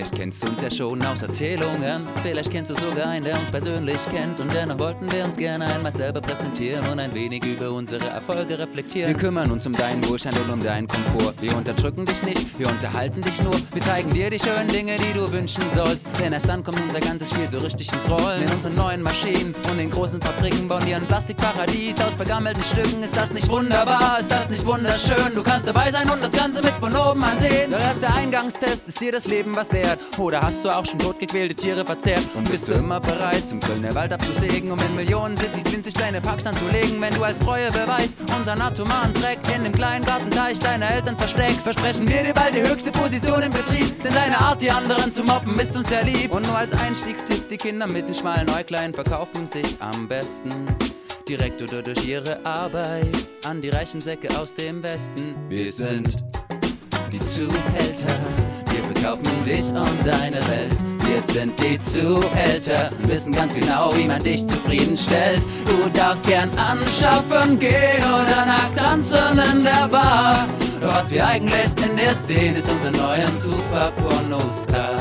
Vielleicht kennst du uns ja schon aus Erzählungen, vielleicht kennst du sogar einen, der uns persönlich kennt. Und dennoch wollten wir uns gerne einmal selber präsentieren und ein wenig über unsere Erfolge reflektieren. Wir kümmern uns um deinen Wohlstand und um deinen Komfort. Wir unterdrücken dich nicht, wir unterhalten dich nur. Wir zeigen dir die schönen Dinge, die du wünschen sollst. Denn erst dann kommt unser ganzes Spiel so richtig ins Rollen. In unseren neuen Maschinen und in großen Fabriken bauen wir ein Plastikparadies aus vergammelten Stücken. Ist das nicht wunderbar? Ist das nicht wunderschön? Du kannst dabei sein und das Ganze mit von oben ansehen. Doch erst der Eingangstest, ist dir das Leben was wert? Oder hast du auch schon totgequälte Tiere verzehrt? Und bist du immer bereit, zum Kölner Wald abzusägen, um in Millionen Cities winzig kleine Parks anzulegen? Wenn du als Treuebeweis unseren atomaren Dreck in dem kleinen Gartenteich deiner Eltern versteckst, versprechen wir dir bald die höchste Position im Betrieb. Denn deine Art, die anderen zu mobben, ist uns sehr lieb. Und nur als Einstiegstipp, die Kinder mit den schmalen Äuglein verkaufen sich am besten direkt oder durch ihre Arbeit an die reichen Säcke aus dem Westen. Wir sind die Zuhälter, wir verkaufen dich und deine Welt. Wir sind die Zuhälter und wissen ganz genau, wie man dich zufriedenstellt. Du darfst gern anschaffen gehen oder nackt tanzen in der Bar. Doch was wir eigentlich in dir sehen, ist unser neuer Super-Pornostar.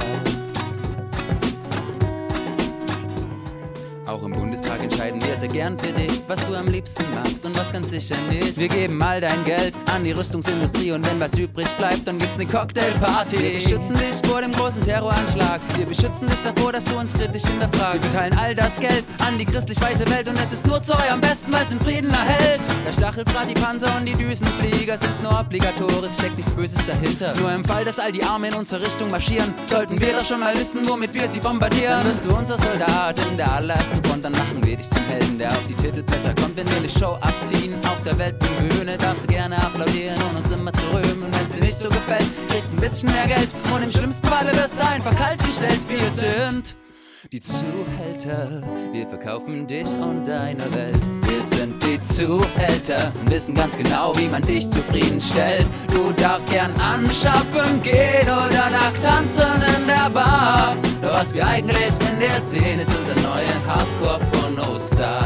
Auch im Bundestag entscheiden wir sehr gern für dich, was du am liebsten magst und was ganz sicher nicht. Wir geben all dein Geld an die Rüstungsindustrie und wenn was übrig bleibt, dann gibt's ne Cocktailparty. Wir beschützen dich vor dem großen Terroranschlag. Wir beschützen dich davor, dass du uns kritisch hinterfragst. Wir teilen all das Geld an die christlich-weiße Welt und es ist nur zu eurem Besten, weil es den Frieden erhält. Der Stacheldraht, die Panzer und die Düsenflieger sind nur obligatorisch, steckt nichts Böses dahinter. Nur im Fall, dass all die Arme in unsere Richtung marschieren, sollten wir doch schon mal wissen, womit wir sie bombardieren. Dann bist du unser Soldat in der allerersten Front, dann machen wir dich zum Helden, der auf die Titelblätter kommt, wenn wir eine Show abziehen. Auf der Weltbühne darfst du gerne applaudieren und uns immer zu rühmen. Und wenn's dir nicht so gefällt, kriegst du ein bisschen mehr Geld und im schlimmsten Falle wirst du einfach kalt gestellt. Wir sind die Zuhälter, wir verkaufen dich und deine Welt. Wir sind die Zuhälter und wissen ganz genau, wie man dich zufriedenstellt. Du darfst gern anschaffen gehen oder nackt tanzen in der Bar. Doch was wir eigentlich in dir sehen, ist unser neuer Hardcore-Pornostar.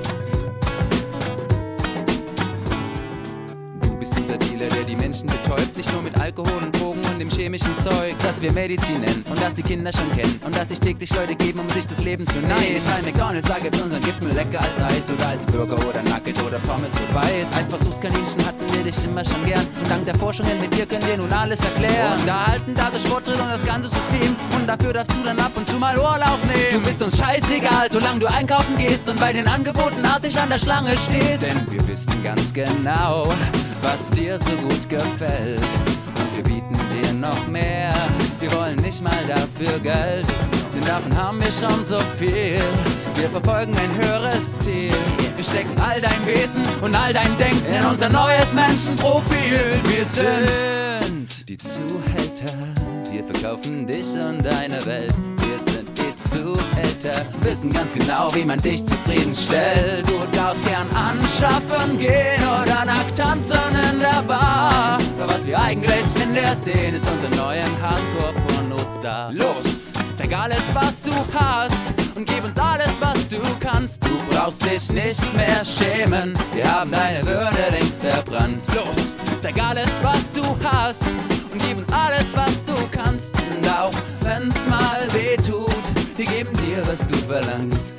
Unser Dealer, der die Menschen betäubt, nicht nur mit Alkohol und Drogen und dem chemischen Zeug, das wir Medizin nennen und das die Kinder schon kennen und das sich täglich Leute geben, um sich das Leben zu nehmen. Nein, ich meine McDonald's, da gibt's unseren Giftmüll lecker als Eis oder als Burger oder Nugget oder Pommes mit Weiß. Als Versuchskaninchen hatten wir dich immer schon gern und dank der Forschungen mit dir können wir nun alles erklären. Und erhalten dadurch Fortschritt und das ganze System und dafür darfst du dann ab und zu mal Urlaub nehmen. Du bist uns scheißegal, solange du einkaufen gehst und bei den Angeboten artig an der Schlange stehst. Denn wir wissen ganz genau, was dir so gut gefällt und wir bieten dir noch mehr. Wir wollen nicht mal dafür Geld, denn davon haben wir schon so viel. Wir verfolgen ein höheres Ziel. Wir stecken all dein Wesen und all dein Denken in unser neues Menschenprofil. Wir sind die Zuhälter, wir verkaufen dich und deine Welt. Wir sind die Zuhälter, wissen ganz genau, wie man dich zufriedenstellt. Du darfst gern anschaffen gehen oder nackt tanzen in der Bar. Doch was wir eigentlich in der Szene ist unser neuer Hardcore-Pornostar. Los, zeig alles, was du hast und gib uns alles, was du kannst. Du brauchst dich nicht mehr schämen, wir haben deine Würde längst verbrannt. Los, zeig alles, was du hast und gib uns alles, was du kannst. Und auch wenn's mal weh tut, wir geben dir, was du verlangst.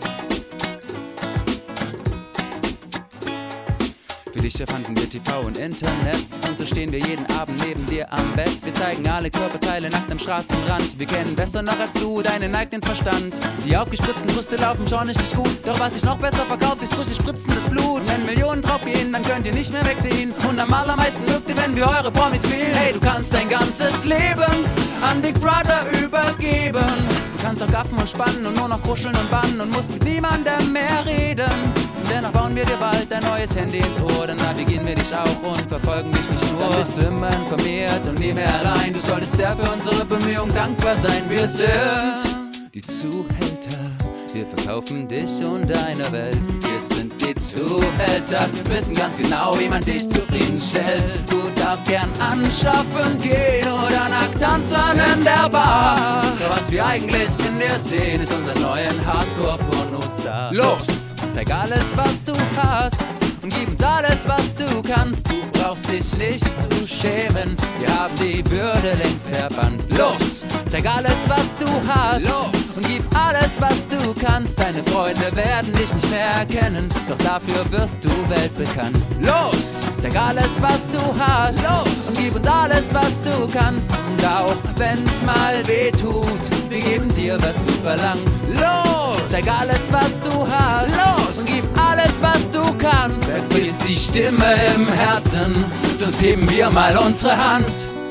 Für dich erfanden wir TV und Internet und so stehen wir jeden Abend neben dir am Bett. Wir zeigen alle Körperteile nackt am Straßenrand. Wir kennen besser noch als du deinen eigenen Verstand. Die aufgespritzten Brüste laufen schon nicht gut, doch was sich noch besser verkauft, ist frisch spritzendes Blut. Wenn Millionen drauf gehen, dann könnt ihr nicht mehr wegsehen und am allermeisten mögt ihr, wenn wir eure Promis wählen. Hey, du kannst dein ganzes Leben an Big Brother übergeben. Du kannst auch gaffen und spannen und nur noch kuscheln und bannen und musst mit niemandem mehr reden. Und dennoch bauen wir dir bald ein neues Handy ins Ohr, dann navigieren wir dich auch und verfolgen dich nicht nur. Dann bist du immer informiert und nie mehr allein. Du solltest sehr für unsere Bemühungen dankbar sein. Wir sind die Zuhälter, wir verkaufen dich und deine Welt. Wir sind die Zuhälter, wir wissen ganz genau, wie man dich zufriedenstellt. Du darfst gern anschaffen gehen oder nackt tanzen in der Bar. Doch was wir eigentlich in dir sehen, ist unser neuer Hardcore-Pornostar. Los, zeig alles, was du hast und gib uns alles, was du kannst. Du brauchst dich nicht zu schämen, wir haben die Bürde längst verbannt. Los, zeig alles, was du hast, los, und gib alles, was du kannst. Deine Freunde werden dich nicht mehr erkennen, doch dafür wirst du weltbekannt. Los, zeig alles, was du hast, los, und gib uns alles, was du kannst. Und auch wenn's mal weh tut, wir geben dir, was du verlangst. Los, zeig alles, was du hast, los, und gib alles, was du kannst. Vergiss die Stimme im Herzen, sonst heben wir mal unsere Hand.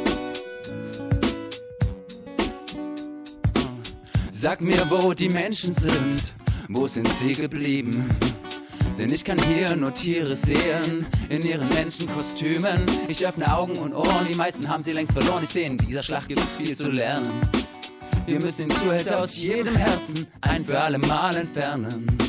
Sag mir, wo die Menschen sind, wo sind sie geblieben? Denn ich kann hier nur Tiere sehen, in ihren Menschenkostümen. Ich öffne Augen und Ohren, die meisten haben sie längst verloren. Ich sehe, in dieser Schlacht gibt es viel zu lernen. Wir müssen den Zuhälter aus jedem Herzen ein für alle Mal entfernen.